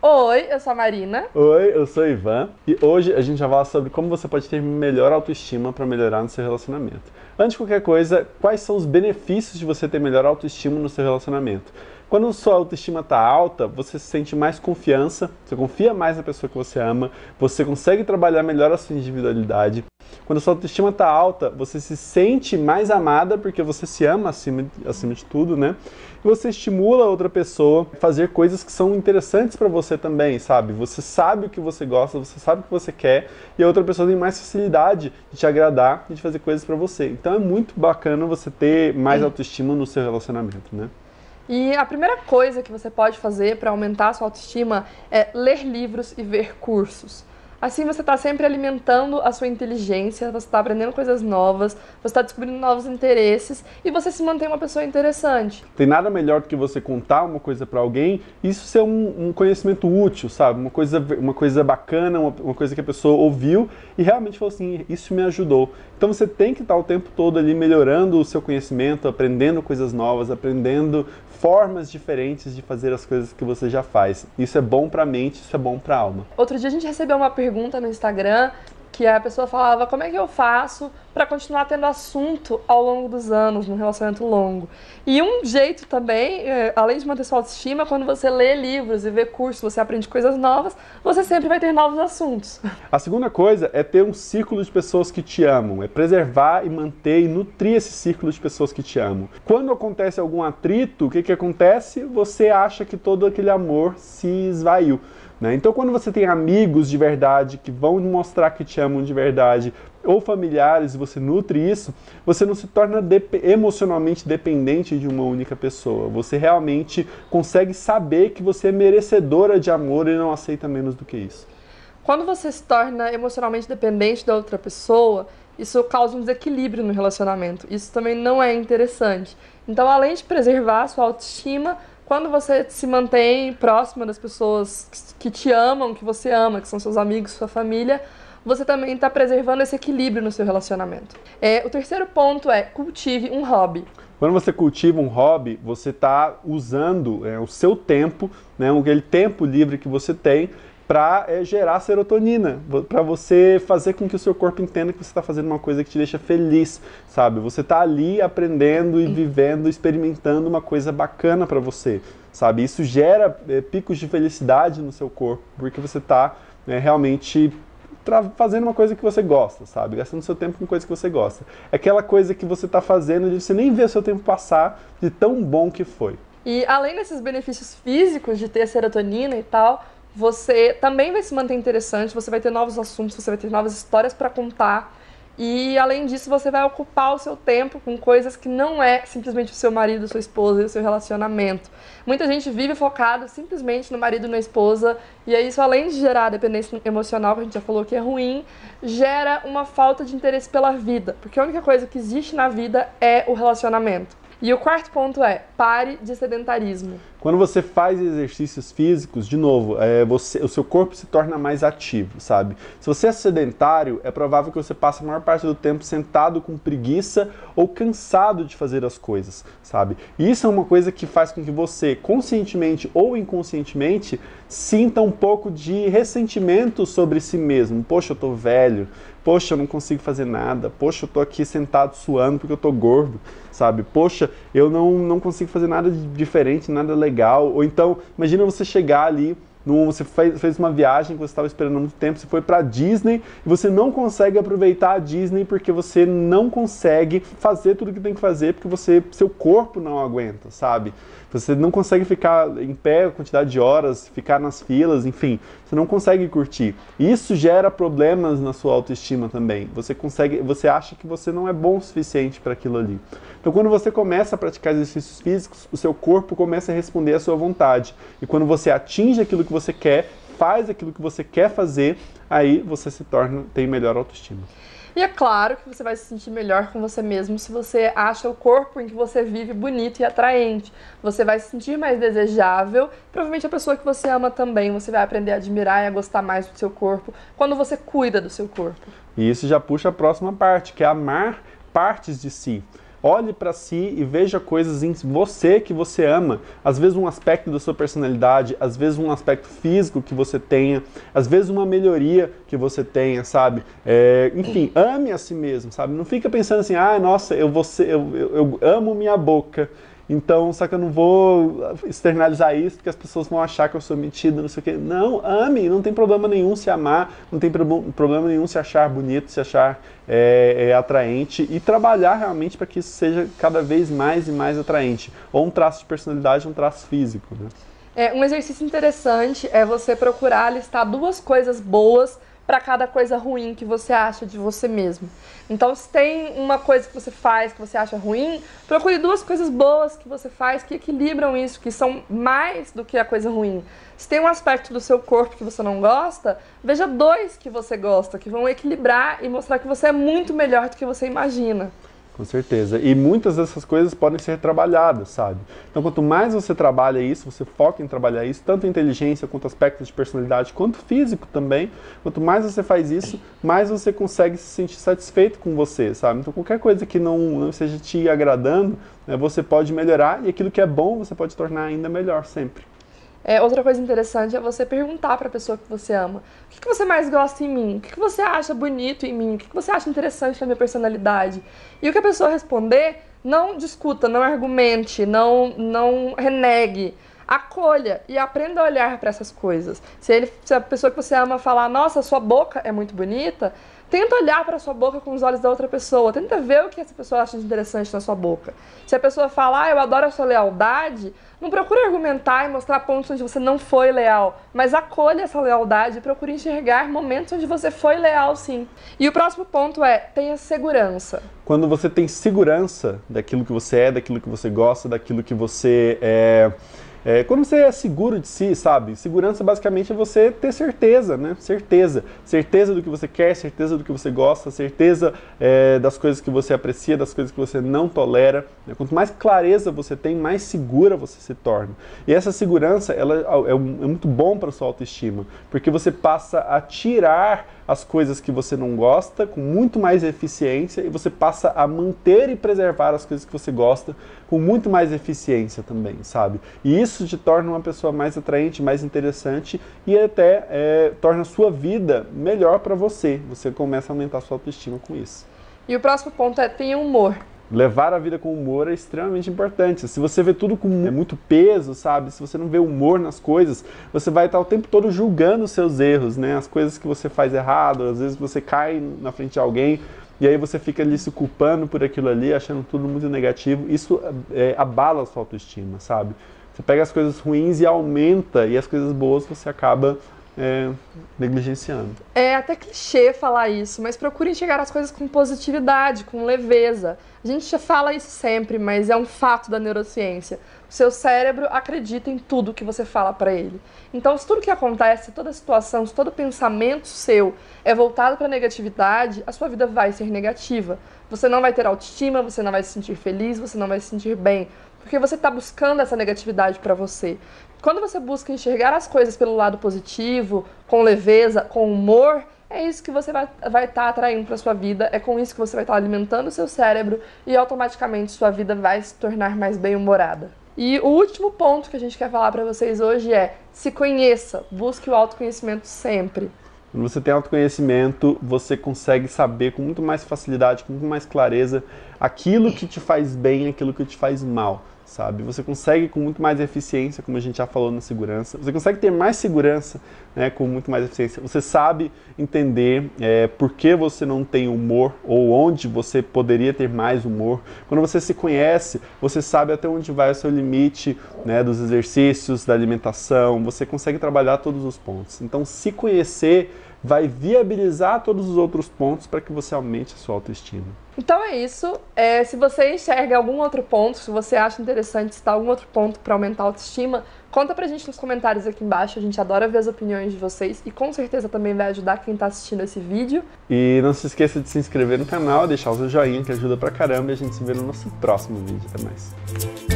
Oi, eu sou a Marina. Oi, eu sou o Ivan e hoje a gente vai falar sobre como você pode ter melhor autoestima para melhorar no seu relacionamento. Antes de qualquer coisa, quais são os benefícios de você ter melhor autoestima no seu relacionamento? Quando sua autoestima está alta, você se sente mais confiança, você confia mais na pessoa que você ama, você consegue trabalhar melhor a sua individualidade. Quando sua autoestima está alta, você se sente mais amada porque você se ama acima de tudo, né? E você estimula a outra pessoa a fazer coisas que são interessantes para você também, sabe? Você sabe o que você gosta, você sabe o que você quer e a outra pessoa tem mais facilidade de te agradar e de fazer coisas para você. Então é muito bacana você ter mais autoestima no seu relacionamento, né? E a primeira coisa que você pode fazer para aumentar a sua autoestima é ler livros e ver cursos. Assim você está sempre alimentando a sua inteligência, você está aprendendo coisas novas, você está descobrindo novos interesses e você se mantém uma pessoa interessante. Tem nada melhor do que você contar uma coisa para alguém e isso ser um conhecimento útil, sabe? Uma coisa bacana, uma coisa que a pessoa ouviu e realmente falou assim, isso me ajudou. Então você tem que estar o tempo todo ali melhorando o seu conhecimento, aprendendo coisas novas, aprendendo formas diferentes de fazer as coisas que você já faz. Isso é bom para a mente, isso é bom para a alma. Outro dia a gente recebeu uma pergunta no Instagram que a pessoa falava como é que eu faço para continuar tendo assunto ao longo dos anos, num relacionamento longo. E um jeito também, além de manter sua autoestima, quando você lê livros e vê cursos, você aprende coisas novas, você sempre vai ter novos assuntos. A segunda coisa é ter um círculo de pessoas que te amam, é preservar e manter e nutrir esse círculo de pessoas que te amam. Quando acontece algum atrito, o que acontece? Você acha que todo aquele amor se esvaiu. Então quando você tem amigos de verdade que vão mostrar que te amam de verdade, ou familiares, e você nutre isso, você não se torna emocionalmente dependente de uma única pessoa. Você realmente consegue saber que você é merecedora de amor e não aceita menos do que isso. Quando você se torna emocionalmente dependente da outra pessoa, isso causa um desequilíbrio no relacionamento. Isso também não é interessante. Então, além de preservar a sua autoestima, quando você se mantém próxima das pessoas que te amam, que você ama, que são seus amigos, sua família, você também está preservando esse equilíbrio no seu relacionamento. O terceiro ponto é cultive um hobby. Quando você cultiva um hobby, você está usando o seu tempo, aquele tempo livre que você tem, para gerar serotonina, para você fazer com que o seu corpo entenda que você está fazendo uma coisa que te deixa feliz, sabe? Você está ali aprendendo e vivendo, experimentando uma coisa bacana para você, sabe? Isso gera picos de felicidade no seu corpo, porque você está realmente fazendo uma coisa que você gosta, sabe? Gastando seu tempo com coisa que você gosta. É aquela coisa que você está fazendo e você nem vê o seu tempo passar de tão bom que foi. E além desses benefícios físicos de ter serotonina e tal, você também vai se manter interessante, você vai ter novos assuntos, você vai ter novas histórias para contar. E, além disso, você vai ocupar o seu tempo com coisas que não é simplesmente o seu marido, sua esposa e o seu relacionamento. Muita gente vive focado simplesmente no marido e na esposa, e aí isso, além de gerar dependência emocional, que a gente já falou que é ruim, gera uma falta de interesse pela vida, porque a única coisa que existe na vida é o relacionamento. E o quarto ponto é, pare de sedentarismo. Quando você faz exercícios físicos, de novo, o seu corpo se torna mais ativo, sabe? Se você é sedentário, é provável que você passe a maior parte do tempo sentado com preguiça ou cansado de fazer as coisas, sabe? E isso é uma coisa que faz com que você, conscientemente ou inconscientemente, sinta um pouco de ressentimento sobre si mesmo. Poxa, eu tô velho. Poxa, eu não consigo fazer nada. Poxa, eu tô aqui sentado suando porque eu tô gordo, sabe? Poxa, eu não consigo fazer nada de diferente, nada legal. Ou então, imagina você chegar ali, você fez uma viagem que você estava esperando há muito tempo, você foi para Disney e você não consegue aproveitar a Disney porque você não consegue fazer tudo o que tem que fazer porque seu corpo não aguenta, sabe? Você não consegue ficar em pé a quantidade de horas, ficar nas filas, enfim, você não consegue curtir. Isso gera problemas na sua autoestima também. Você acha que você não é bom o suficiente para aquilo ali. Então, quando você começa a praticar exercícios físicos, o seu corpo começa a responder à sua vontade. E quando você atinge aquilo que você quer, faz aquilo que você quer fazer, aí você tem melhor autoestima. E é claro que você vai se sentir melhor com você mesmo se você acha o corpo em que você vive bonito e atraente. Você vai se sentir mais desejável, provavelmente a pessoa que você ama também, você vai aprender a admirar e a gostar mais do seu corpo quando você cuida do seu corpo. E isso já puxa a próxima parte, que é amar partes de si. olhe para si e veja coisas em você que você ama. Às vezes um aspecto da sua personalidade, às vezes um aspecto físico que você tenha, às vezes uma melhoria que você tenha, sabe? Enfim, ame a si mesmo, sabe? Não fica pensando assim, ah, nossa, eu amo minha boca. Então, só que eu não vou externalizar isso porque as pessoas vão achar que eu sou metido, não sei o quê. Não, ame, não tem problema nenhum se amar, não tem problema nenhum se achar bonito, se achar atraente e trabalhar realmente para que isso seja cada vez mais e mais atraente. Ou um traço de personalidade, um traço físico, né? Um exercício interessante é você procurar listar 2 coisas boas para cada coisa ruim que você acha de você mesmo. Então, se tem uma coisa que você faz que você acha ruim, procure 2 coisas boas que você faz que equilibram isso, que são mais do que a coisa ruim. Se tem um aspecto do seu corpo que você não gosta, veja 2 que você gosta, que vão equilibrar e mostrar que você é muito melhor do que você imagina. Com certeza. E muitas dessas coisas podem ser trabalhadas, sabe? Então, quanto mais você trabalha isso, você foca em trabalhar isso, tanto inteligência quanto aspectos de personalidade, quanto físico também, quanto mais você faz isso, mais você consegue se sentir satisfeito com você, sabe? Então, qualquer coisa que não esteja te agradando, né, você pode melhorar e aquilo que é bom, você pode tornar ainda melhor sempre. Outra coisa interessante é você perguntar para a pessoa que você ama: o que você mais gosta em mim? O que você acha bonito em mim? O que você acha interessante na minha personalidade? E o que a pessoa responder, não discuta, não argumente, não renegue. Acolha e aprenda a olhar para essas coisas. Se a pessoa que você ama falar, nossa, sua boca é muito bonita, tenta olhar para a sua boca com os olhos da outra pessoa. Tenta ver o que essa pessoa acha de interessante na sua boca. Se a pessoa falar, eu adoro a sua lealdade, não procure argumentar e mostrar pontos onde você não foi leal, mas acolha essa lealdade e procure enxergar momentos onde você foi leal, sim. E o próximo ponto é, tenha segurança. Quando você tem segurança daquilo que você é, daquilo que você gosta, daquilo que você quando você é seguro de si, sabe? Segurança basicamente é você ter certeza, né? Certeza. Certeza do que você quer, certeza do que você gosta, certeza das coisas que você aprecia, das coisas que você não tolera. Né? Quanto mais clareza você tem, mais segura você se torna. E essa segurança ela é muito bom para a sua autoestima, porque você passa a tirar as coisas que você não gosta com muito mais eficiência e você passa a manter e preservar as coisas que você gosta com muito mais eficiência também, sabe? E isso te torna uma pessoa mais atraente, mais interessante e até torna a sua vida melhor para você. Você começa a aumentar a sua autoestima com isso. E o próximo ponto é tenha humor. Levar a vida com humor é extremamente importante. Se você vê tudo com muito peso, sabe? Se você não vê humor nas coisas, você vai estar o tempo todo julgando os seus erros, né? As coisas que você faz errado, às vezes você cai na frente de alguém e aí você fica ali se culpando por aquilo ali, achando tudo muito negativo. Isso abala a sua autoestima, sabe? Você pega as coisas ruins e aumenta, e as coisas boas você acaba negligenciando. É até clichê falar isso, mas procure enxergar as coisas com positividade, com leveza. A gente já fala isso sempre, mas é um fato da neurociência. O seu cérebro acredita em tudo que você fala para ele. Então, se tudo que acontece, toda situação, se todo pensamento seu é voltado para a negatividade, a sua vida vai ser negativa. Você não vai ter autoestima, você não vai se sentir feliz, você não vai se sentir bem, porque você está buscando essa negatividade para você. Quando você busca enxergar as coisas pelo lado positivo, com leveza, com humor, é isso que você vai estar atraindo para sua vida, é com isso que você vai estar alimentando o seu cérebro e automaticamente sua vida vai se tornar mais bem-humorada. E o último ponto que a gente quer falar para vocês hoje é: se conheça, busque o autoconhecimento sempre. Quando você tem autoconhecimento, você consegue saber com muito mais facilidade, com muito mais clareza, aquilo que te faz bem e aquilo que te faz mal, sabe? Você consegue com muito mais eficiência, como a gente já falou na segurança, você consegue ter mais segurança, né, com muito mais eficiência. Você sabe entender por que você não tem humor ou onde você poderia ter mais humor. Quando você se conhece, você sabe até onde vai o seu limite, né, dos exercícios, da alimentação, você consegue trabalhar todos os pontos. Então, se conhecer vai viabilizar todos os outros pontos para que você aumente a sua autoestima. Então é isso. Se você enxerga algum outro ponto, se você acha interessante citar algum outro ponto para aumentar a autoestima, conta pra gente nos comentários aqui embaixo. A gente adora ver as opiniões de vocês e com certeza também vai ajudar quem tá assistindo esse vídeo. E não se esqueça de se inscrever no canal, deixar o seu joinha que ajuda pra caramba, e a gente se vê no nosso próximo vídeo. Até mais.